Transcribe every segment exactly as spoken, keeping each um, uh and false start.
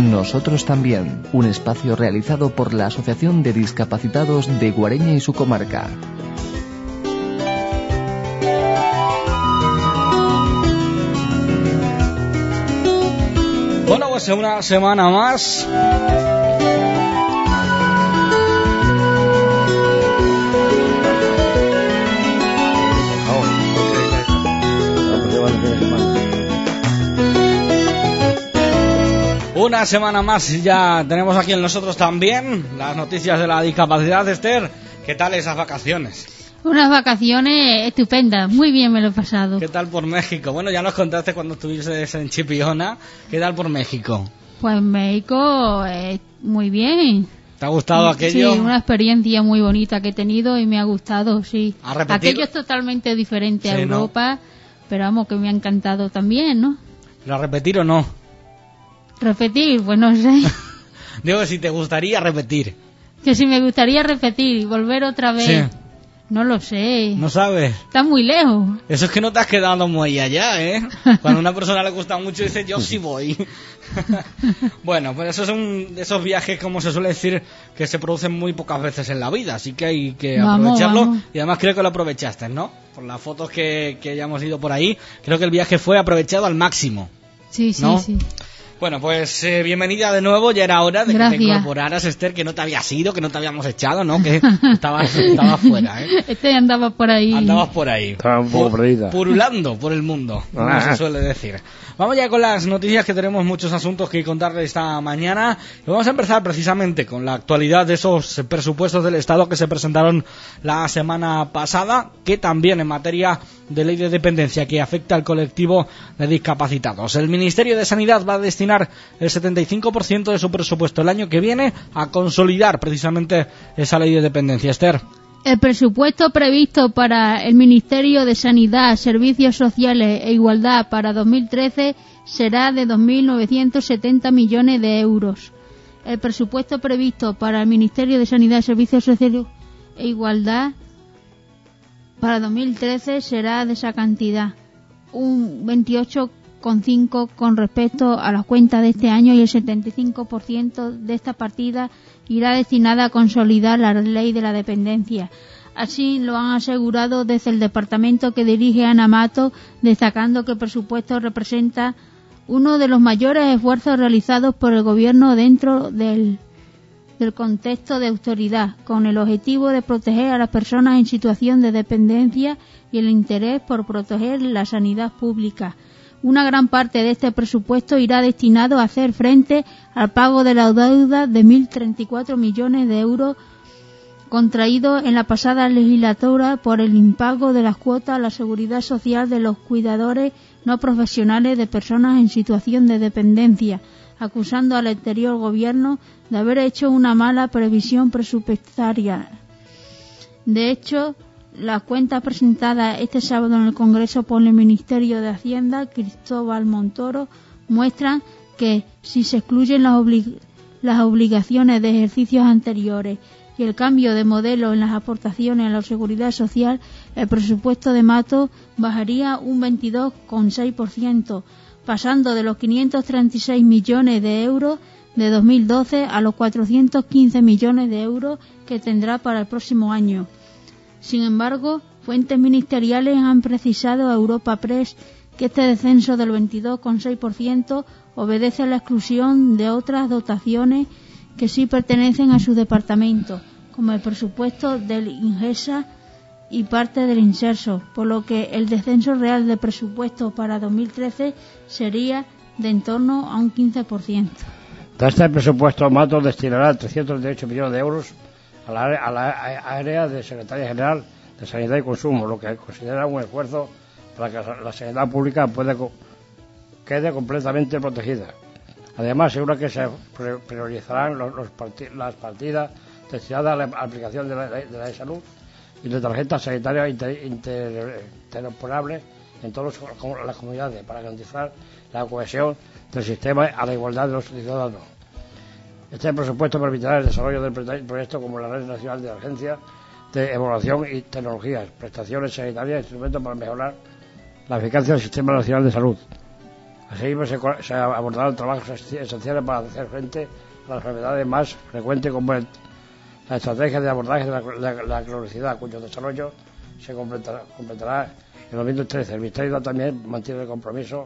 Nosotros también, un espacio realizado por la Asociación de Discapacitados de Guareña y su comarca. Bueno, pues una semana más. Una semana más ya tenemos aquí en nosotros también las noticias de la discapacidad. Esther, ¿qué tal esas vacaciones? Unas vacaciones estupendas, muy bien me lo he pasado. ¿Qué tal por México? Bueno, ya nos contaste cuando estuviste en Chipiona. ¿Qué tal por México? Pues México, eh, muy bien. ¿Te ha gustado aquello? Sí, una experiencia muy bonita que he tenido y me ha gustado, sí. ¿A repetir? Aquello es totalmente diferente a Sí, Europa, ¿no? Pero vamos, que me ha encantado también, ¿no? ¿Lo a repetir o no? Repetir, pues no sé. Digo, si te gustaría repetir. Que si me gustaría repetir y volver otra vez. Sí. No lo sé. ¿No sabes? Está muy lejos. Eso es que no te has quedado muy allá, ¿eh? Cuando a una persona le gusta mucho dice, yo sí voy. Bueno, pues esos son esos viajes, como se suele decir, que se producen muy pocas veces en la vida, así que hay que vamos, aprovecharlo. Vamos. Y además creo que lo aprovechaste, ¿no? Por las fotos que, que ya hemos ido por ahí, creo que el viaje fue aprovechado al máximo. Sí, sí, ¿no? sí. Bueno, pues eh, bienvenida de nuevo, ya era hora de Gracias. que te incorporaras, Esther, que no te habías ido, que no te habíamos echado, ¿no? Que estabas, estabas fuera, ¿eh? Este andaba por ahí. Andabas por ahí. Estaba un poco perdida. Purulando por el mundo, como Ah. se suele decir. Vamos ya con las noticias, que tenemos muchos asuntos que contarles esta mañana. Y vamos a empezar precisamente con la actualidad de esos presupuestos del Estado que se presentaron la semana pasada, que también en materia de ley de dependencia que afecta al colectivo de discapacitados. El Ministerio de Sanidad va a destinar el setenta y cinco por ciento de su presupuesto el año que viene a consolidar precisamente esa ley de dependencia. Esther. El presupuesto previsto para el Ministerio de Sanidad, Servicios Sociales e Igualdad para dos mil trece será de dos mil novecientos setenta millones de euros. El presupuesto previsto para el Ministerio de Sanidad, Servicios Sociales e Igualdad para dos mil trece será de esa cantidad, un veintiocho coma cinco por ciento con respecto a las cuentas de este año, y el setenta y cinco por ciento de esta partida irá destinada a consolidar la ley de la dependencia. Así lo han asegurado desde el departamento que dirige Ana Mato, destacando que el presupuesto representa uno de los mayores esfuerzos realizados por el Gobierno dentro del, del contexto de autoridad, con el objetivo de proteger a las personas en situación de dependencia y el interés por proteger la sanidad pública. Una gran parte de este presupuesto irá destinado a hacer frente al pago de la deuda de mil treinta y cuatro millones de euros contraídos en la pasada legislatura por el impago de las cuotas a la seguridad social de los cuidadores no profesionales de personas en situación de dependencia, acusando al anterior gobierno de haber hecho una mala previsión presupuestaria. De hecho, las cuentas presentadas este sábado en el Congreso por el Ministerio de Hacienda, Cristóbal Montoro, muestran que si se excluyen las, oblig- las obligaciones de ejercicios anteriores y el cambio de modelo en las aportaciones a la seguridad social, el presupuesto de Mato bajaría un veintidós coma seis por ciento, pasando de los quinientos treinta y seis millones de euros de dos mil doce a los cuatrocientos quince millones de euros que tendrá para el próximo año. Sin embargo, fuentes ministeriales han precisado a Europa Press que este descenso del veintidós coma seis por ciento obedece a la exclusión de otras dotaciones que sí pertenecen a su departamento, como el presupuesto del INGESA y parte del INSERSO, por lo que el descenso real de presupuesto para dos mil trece sería de en torno a un quince por ciento. De este presupuesto, Mato destinará trescientos dieciocho millones de euros a la, a la área de Secretaría General de Sanidad y Consumo, lo que considera un esfuerzo para que la sanidad pública pueda, quede completamente protegida. Además, seguro que se priorizarán los, los parti, las partidas destinadas a la aplicación de la, de la de salud y de tarjetas sanitarias inter, inter, interoperables en todas las comunidades para garantizar la cohesión del sistema a la igualdad de los ciudadanos. Este presupuesto permitirá el desarrollo del proyecto como la Red Nacional de Agencias de Evaluación y Tecnologías, prestaciones sanitarias e instrumentos para mejorar la eficacia del Sistema Nacional de Salud. Asimismo, se, se abordarán trabajos esenciales para hacer frente a las enfermedades más frecuentes, como el, la estrategia de abordaje de la, la, la cronicidad, cuyo desarrollo se completará, completará en dos mil trece. El Ministerio también mantiene el compromiso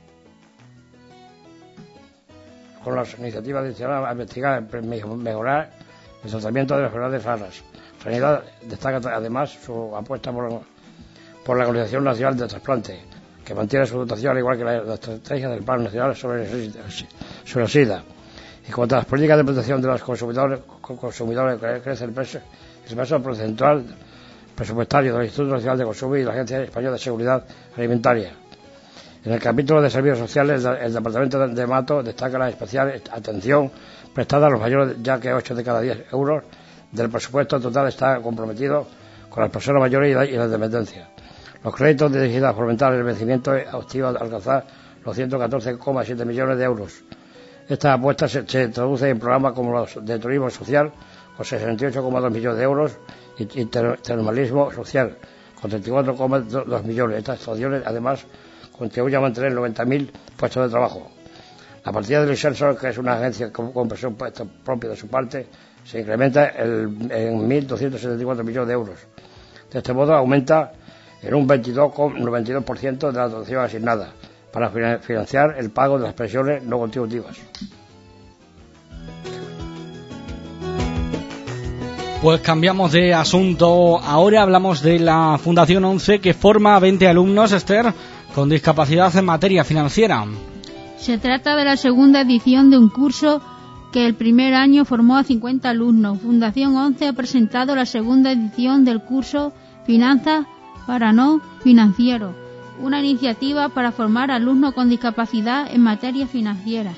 con las iniciativas adicionales a investigar y mejorar el tratamiento de las enfermedades raras. Sanidad destaca además su apuesta por, por la Organización Nacional de Trasplante, que mantiene su dotación, al igual que la, la estrategia del Plan Nacional sobre el, sobre el SIDA. En cuanto a las políticas de protección de los consumidores, consumidores crece el peso, el peso porcentual presupuestario del Instituto Nacional de Consumo y la Agencia Española de Seguridad Alimentaria. En el capítulo de servicios sociales, el Departamento de Mato destaca la especial atención prestada a los mayores, ya que ocho de cada diez euros del presupuesto total está comprometido con las personas mayores y la, y la dependencia. Los créditos dirigidos a fomentar el envejecimiento activo alcanzar los ciento catorce coma siete millones de euros. Esta apuesta se, se traduce en programas como los de turismo social, con sesenta y ocho coma dos millones de euros, y, y termalismo social, con treinta y cuatro coma dos millones. Estas actuaciones, además, contribuyen a mantener noventa mil puestos de trabajo. La partida del Inserso, que es una agencia con, con presión propia de su parte, se incrementa el, en mil doscientos setenta y cuatro millones de euros. De este modo, aumenta en un veintidós coma noventa y dos por ciento de la dotación asignada para financiar el pago de las pensiones no contributivas. Pues cambiamos de asunto. Ahora hablamos de la Fundación once, que forma a veinte alumnos, Esther, con discapacidad en materia financiera. Se trata de la segunda edición de un curso que el primer año formó a cincuenta alumnos. Fundación once ha presentado la segunda edición del curso Finanzas para no financieros, una iniciativa para formar alumnos con discapacidad en materia financiera.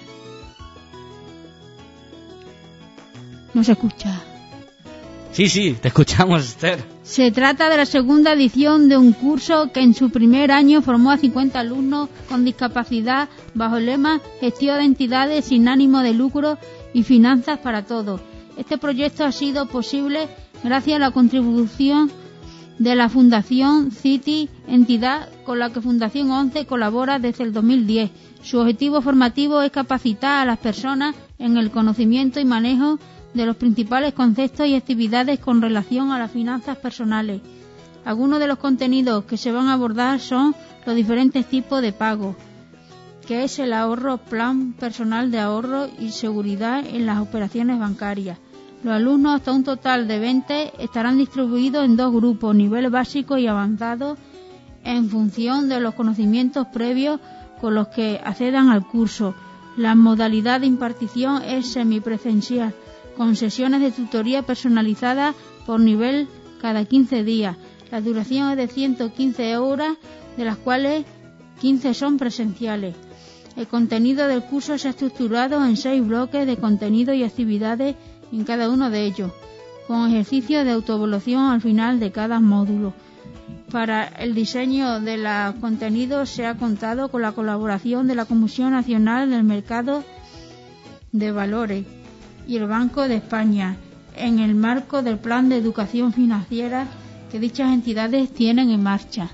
No se escucha. Sí, sí, te escuchamos, Esther. Se trata de la segunda edición de un curso que en su primer año formó a cincuenta alumnos con discapacidad bajo el lema Gestión de entidades sin ánimo de lucro y finanzas para todos. Este proyecto ha sido posible gracias a la contribución de la Fundación Citi, entidad con la que Fundación once colabora desde el dos mil diez. Su objetivo formativo es capacitar a las personas en el conocimiento y manejo de los principales conceptos y actividades con relación a las finanzas personales. Algunos de los contenidos que se van a abordar son los diferentes tipos de pago, que es el ahorro, plan personal de ahorro y seguridad en las operaciones bancarias. Los alumnos, hasta un total de veinte, estarán distribuidos en dos grupos, nivel básico y avanzado, en función de los conocimientos previos con los que accedan al curso. La modalidad de impartición es semipresencial, con sesiones de tutoría personalizadas por nivel cada quince días. La duración es de ciento quince horas, de las cuales quince son presenciales. El contenido del curso se ha estructurado en seis bloques de contenido y actividades en cada uno de ellos, con ejercicios de autoevaluación al final de cada módulo. Para el diseño de los contenidos se ha contado con la colaboración de la Comisión Nacional del Mercado de Valores y el Banco de España, en el marco del plan de educación financiera que dichas entidades tienen en marcha.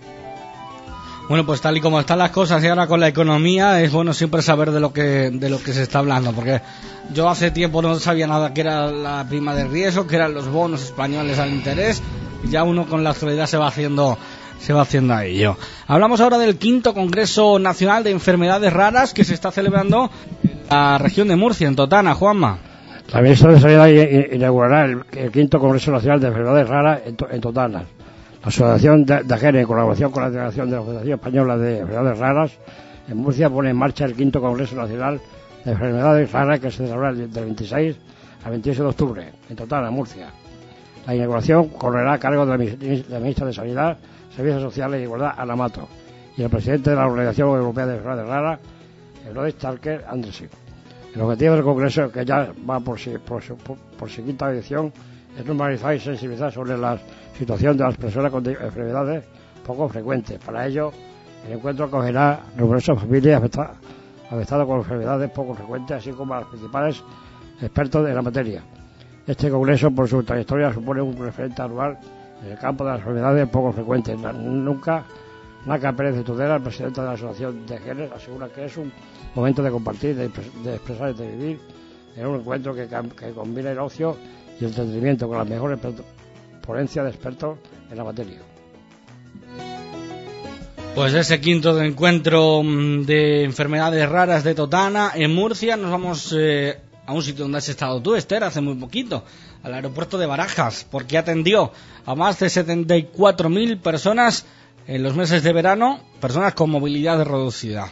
Bueno, pues tal y como están las cosas y ahora con la economía, es bueno siempre saber de lo que de lo que se está hablando, porque yo hace tiempo no sabía nada que era la prima de riesgo, que eran los bonos españoles al interés, y ya uno con la actualidad se va haciendo se va haciendo a ello. Hablamos ahora del quinto Congreso Nacional de Enfermedades Raras, que se está celebrando en la región de Murcia, en Totana. Juanma. La ministra de Sanidad inaugurará el, el quinto Congreso Nacional de Enfermedades Raras en, en Totana. La Asociación de, de Agene, en colaboración con la delegación de la Federación Española de Enfermedades Raras, en Murcia pone en marcha el quinto Congreso Nacional de Enfermedades Raras, que se celebrará del veintiséis al veintiocho de octubre, en Totana, Murcia. La inauguración correrá a cargo de la, de la ministra de Sanidad, Servicios Sociales y Igualdad, Ana Mato, y el presidente de la Organización Europea de Enfermedades Raras, Roy Starker Andersen. El objetivo del Congreso, que ya va por su, por su, por su quinta edición, es normalizar y sensibilizar sobre la situación de las personas con enfermedades poco frecuentes. Para ello, el encuentro acogerá numerosas familias afectadas, afectadas con enfermedades poco frecuentes, así como a los principales expertos en la materia. Este Congreso, por su trayectoria, supone un referente anual en el campo de las enfermedades poco frecuentes. Nunca Blanca Pérez de Tudela, presidenta de la Asociación de Genes, asegura que es un momento de compartir, de, de expresar y de vivir en un encuentro que, que combina el ocio y el entretenimiento con las mejores ponencias de expertos en la materia. Pues ese quinto de encuentro de enfermedades raras de Totana en Murcia, nos vamos eh, a un sitio donde has estado tú, Esther, hace muy poquito, al aeropuerto de Barajas, porque atendió a más de setenta y cuatro mil personas en los meses de verano, personas con movilidad reducida.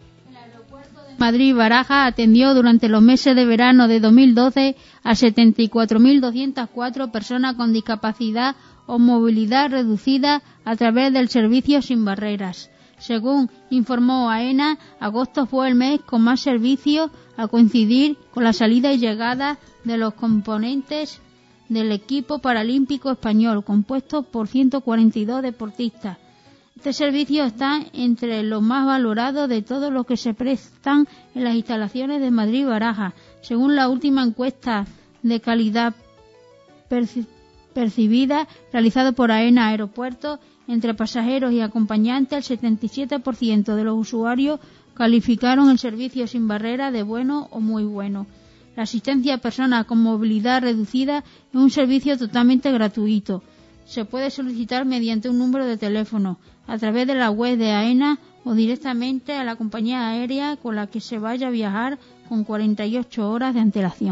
Madrid Barajas atendió durante los meses de verano de dos mil doce a setenta y cuatro mil doscientas cuatro personas con discapacidad o movilidad reducida a través del servicio Sin Barreras. Según informó AENA, agosto fue el mes con más servicios a coincidir con la salida y llegada de los componentes del equipo paralímpico español, compuesto por ciento cuarenta y dos deportistas. Este servicio está entre los más valorados de todos los que se prestan en las instalaciones de Madrid Barajas. Según la última encuesta de calidad perci- percibida realizada por AENA Aeropuertos, entre pasajeros y acompañantes, el setenta y siete por ciento de los usuarios calificaron el servicio Sin Barreras de bueno o muy bueno. La asistencia a personas con movilidad reducida es un servicio totalmente gratuito. Se puede solicitar mediante un número de teléfono, a través de la web de AENA o directamente a la compañía aérea con la que se vaya a viajar con cuarenta y ocho horas de antelación.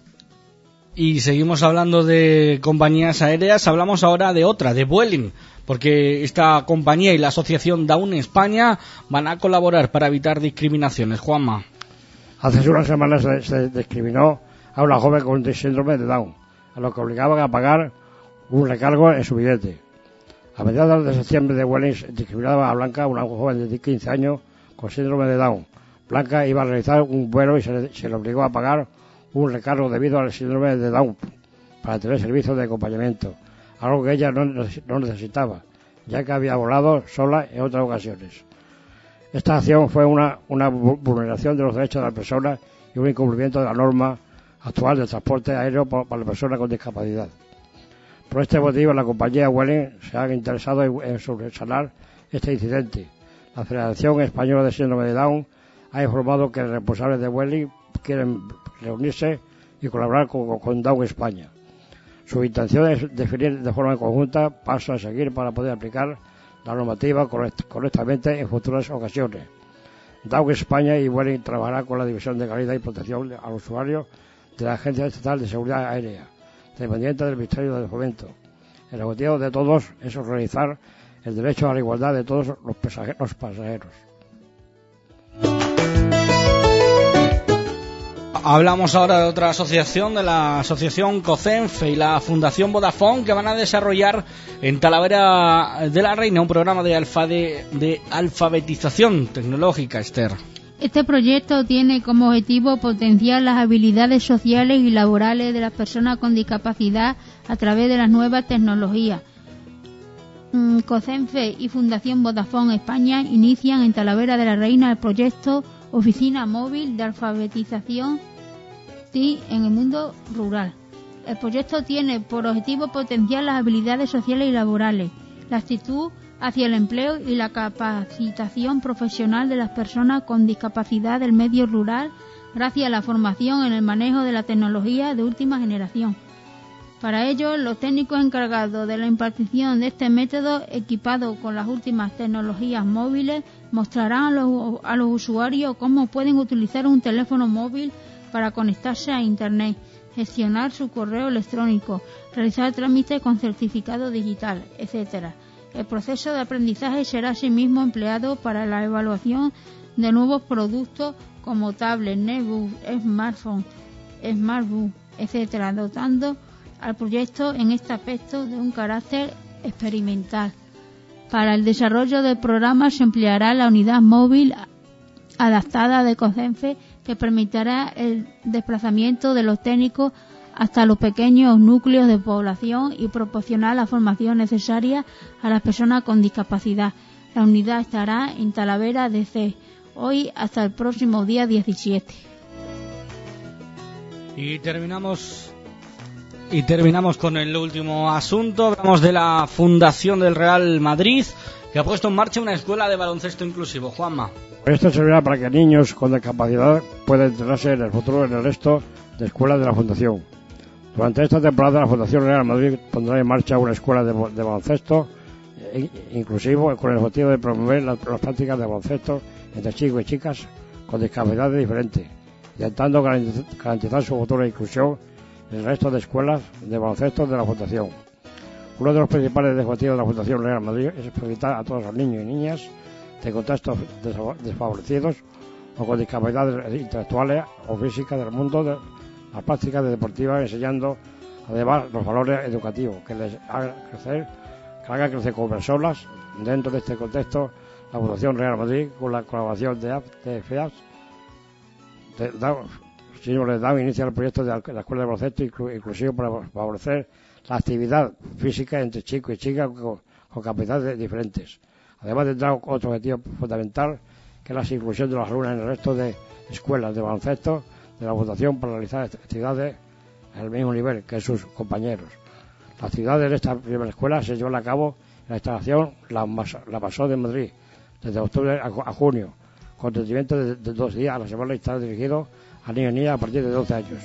Y seguimos hablando de compañías aéreas, hablamos ahora de otra, de Vueling, porque esta compañía y la asociación Down España van a colaborar para evitar discriminaciones. Juanma. Hace unas semanas se, se discriminó a una joven con síndrome de Down, a lo que obligaban a pagar un recargo en su billete. A mediados de septiembre de Vueling discriminaba a Blanca, una joven de quince años con síndrome de Down. Blanca iba a realizar un vuelo y se le, se le obligó a pagar un recargo debido al síndrome de Down para tener servicios de acompañamiento, algo que ella no, no necesitaba, ya que había volado sola en otras ocasiones. Esta acción fue una, una vulneración de los derechos de las personas y un incumplimiento de la norma actual del transporte aéreo para las personas con discapacidad. Por este motivo, la compañía Vueling se ha interesado en, en subsanar este incidente. La Federación Española de Síndrome de Down ha informado que los responsables de Vueling quieren reunirse y colaborar con, con Down España. Su intención es definir de forma conjunta pasos a seguir para poder aplicar la normativa correct, correctamente en futuras ocasiones. Down España y Vueling trabajará con la División de Calidad y Protección al Usuario de la Agencia Estatal de Seguridad Aérea, dependiente del Ministerio del Fomento. El objetivo de todos es realizar el derecho a la igualdad de todos los pasajeros. Los pasajeros. Hablamos ahora de otra asociación, de la asociación COCENFE y la Fundación Vodafone, que van a desarrollar en Talavera de la Reina un programa de, alfa de, de alfabetización tecnológica, Esther. Este proyecto tiene como objetivo potenciar las habilidades sociales y laborales de las personas con discapacidad a través de las nuevas tecnologías. COCENFE y Fundación Vodafone España inician en Talavera de la Reina el proyecto Oficina Móvil de Alfabetización en el mundo rural. El proyecto tiene por objetivo potenciar las habilidades sociales y laborales, la actitud hacia el empleo y la capacitación profesional de las personas con discapacidad del medio rural gracias a la formación en el manejo de la tecnología de última generación. Para ello, los técnicos encargados de la impartición de este método, equipados con las últimas tecnologías móviles, mostrarán a los, a los usuarios cómo pueden utilizar un teléfono móvil para conectarse a Internet, gestionar su correo electrónico, realizar trámites con certificado digital, etcétera. El proceso de aprendizaje será asimismo empleado para la evaluación de nuevos productos como tablets, netbooks, smartphones, smartbook, etcétera, dotando al proyecto en este aspecto de un carácter experimental. Para el desarrollo del programa se empleará la unidad móvil adaptada de COCENFE, que permitirá el desplazamiento de los técnicos hasta los pequeños núcleos de población y proporcionar la formación necesaria a las personas con discapacidad. La unidad estará en Talavera de C, hoy hasta el próximo día diecisiete. Y terminamos Y terminamos con el último asunto. Hablamos de la Fundación del Real Madrid, que ha puesto en marcha una escuela de baloncesto inclusivo. Juanma. Esto servirá para que niños con discapacidad puedan entrenarse en el futuro en el resto de escuelas de la Fundación. Durante esta temporada, la Fundación Real Madrid pondrá en marcha una escuela de, de baloncesto inclusivo con el objetivo de promover las, las prácticas de baloncesto entre chicos y chicas con discapacidades diferentes, intentando garantizar su futura inclusión en el resto de escuelas de baloncesto de la Fundación. Uno de los principales objetivos de la Fundación Real Madrid es facilitar a todos los niños y niñas de contextos desfavorecidos o con discapacidades intelectuales o físicas del mundo de las prácticas deportivas, enseñando además los valores educativos que les hagan crecer, que hagan crecer como personas. Dentro de este contexto, la Fundación Real Madrid, con la colaboración de, de F E A S, les da inicio al proyecto de la Escuela de Baloncesto Inclusivo para favorecer la actividad física entre chicos y chicas con, con capacidades diferentes. Además, tendrá otro objetivo fundamental, que es la inclusión de los alumnos en el resto de escuelas de baloncesto de la Fundación para realizar octavas al mismo nivel que sus compañeros. Las actividades de esta primera escuela se llevan a cabo en la instalación La, la Pasó de Madrid, desde octubre a, a junio, con atendimiento de, de dos días a la semana y está dirigido a niños y niñas a partir de doce años.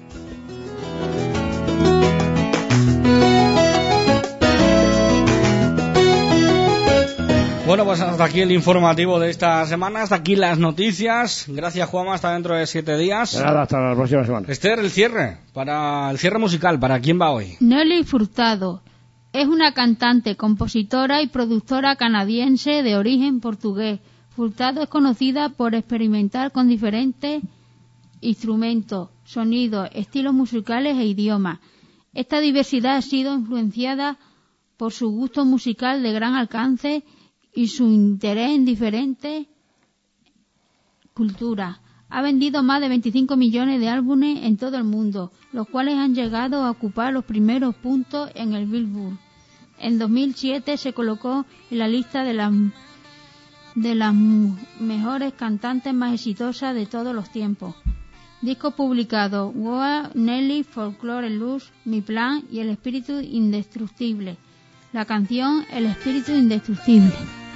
Bueno, pues hasta aquí el informativo de esta semana, hasta aquí las noticias. Gracias, Juanma, hasta dentro de siete días. De nada, hasta la próxima semana. Esther, el cierre, para el cierre musical, ¿para quién va hoy? Nelly Furtado es una cantante, compositora y productora canadiense de origen portugués. Furtado es conocida por experimentar con diferentes instrumentos, sonidos, estilos musicales e idiomas. Esta diversidad ha sido influenciada por su gusto musical de gran alcance y su interés en diferentes culturas. Ha vendido más de veinticinco millones de álbumes en todo el mundo, los cuales han llegado a ocupar los primeros puntos en el Billboard. En dos mil siete se colocó en la lista de las de las mejores cantantes más exitosas de todos los tiempos. Discos publicados: Woa, Nelly, Folklore Luz, Mi Plan y El Espíritu Indestructible. La canción El Espíritu Indestructible.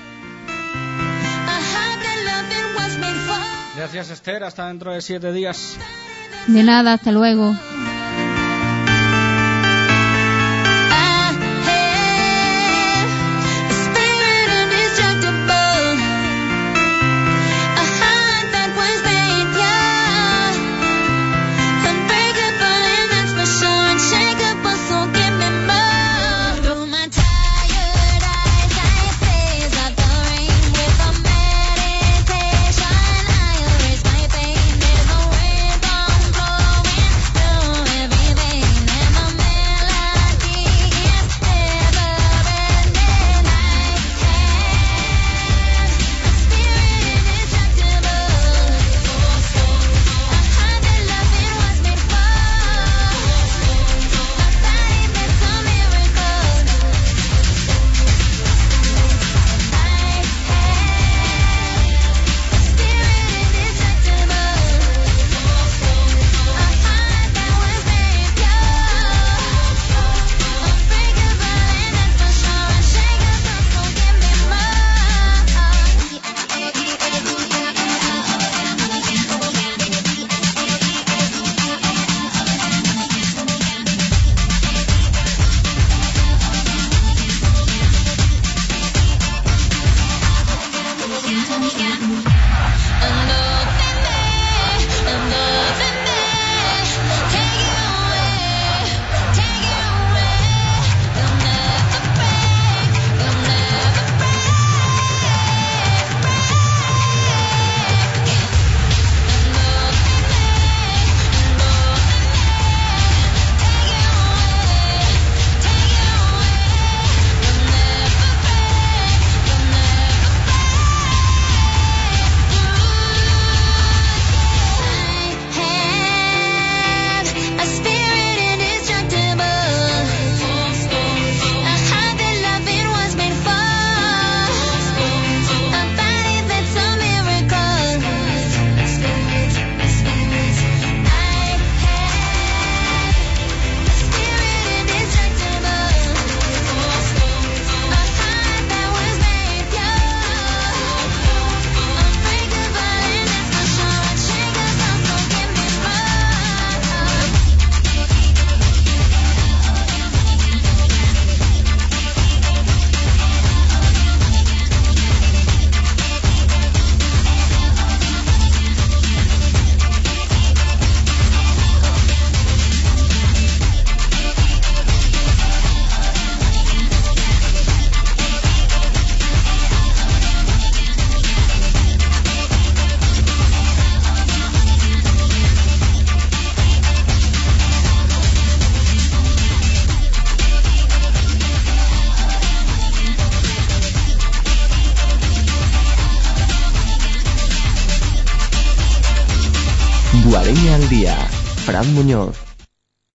Gracias, Esther, hasta dentro de siete días. De nada, hasta luego. Fran Muñoz.